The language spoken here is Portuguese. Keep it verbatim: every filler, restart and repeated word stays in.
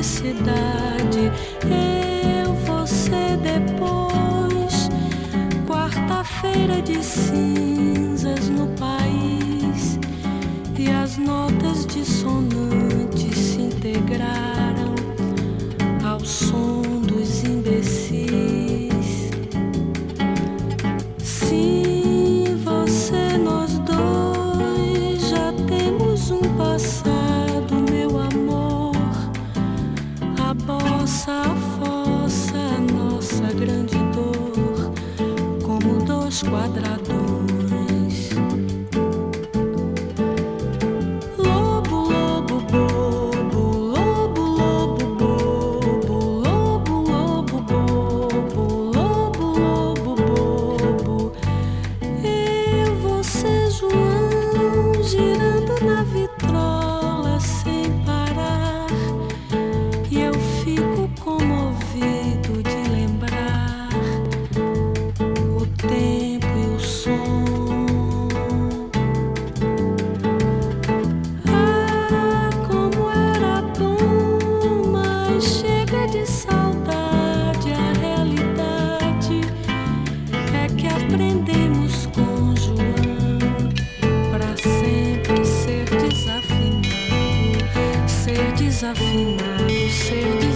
felicidade. Eu, você, depois. Quarta-feira de cinzas no país. E as notas dissonantes se integraram ao som dos imbecis. Sim, você, nós dois, já temos um passado, meu amor. A bossa, a fossa, a nossa grande dor, como dois quadradores. Lobo, lobo, bobo, lobo, lobo, bobo, lobo, lobo, bobo, lobo, lobo, bobo. Eu, você, João, girando na vitrola sem parar. E eu fico comovido de lembrar o tempo e o som. Ah, como era bom, mas chega de saudade. A realidade é que aprendemos com João pra sempre ser desafinado, ser desafinado, ser desafinado.